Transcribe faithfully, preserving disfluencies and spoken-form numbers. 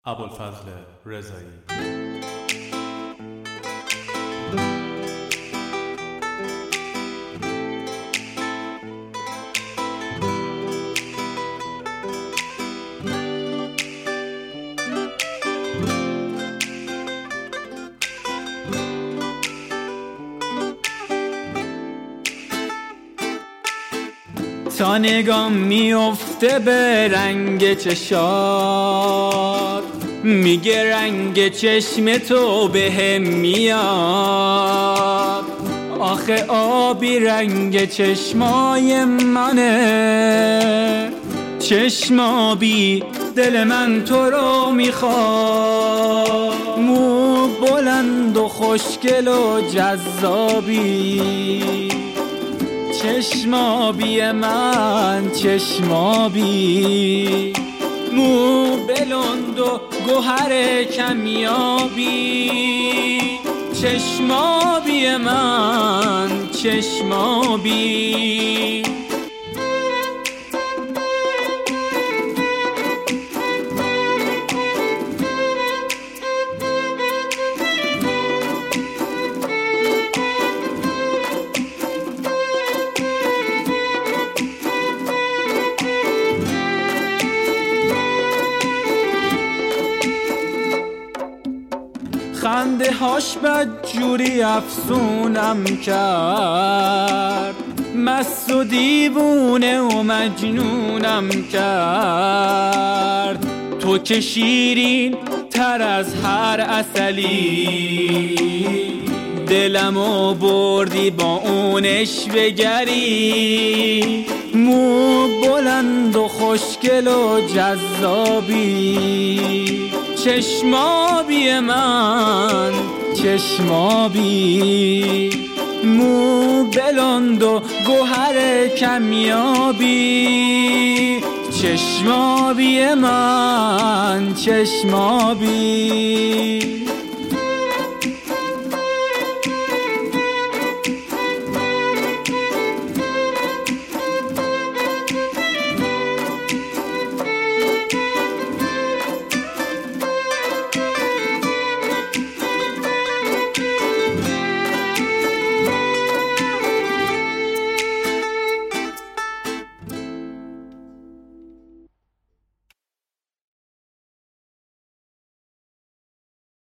ابوالفضل رضایی. تا نگام میفته به رنگ چشات، میگه رنگ چشم تو بهم میاد. آخه آبی رنگ چشمای منه، چشم آبی دل من تو رو میخواد. مو بلند و خوشگل و جذابی، چشم آبی من چشم آبی، مو بلند و گوهر کمیابی. چشم آبی من چشم آبی. خنده هاش بدجوری افسونم کرد، مست و دیوونه و مجنونم کرد. تو که شیرین تر از هر عسلی، دلمو بردی با اونش بگری. مو بلند و خوشگل و جذابی، چشم آبی من چشم آبی، مو بلند و گوهر کمیابی. چشم آبی من چشم آبی.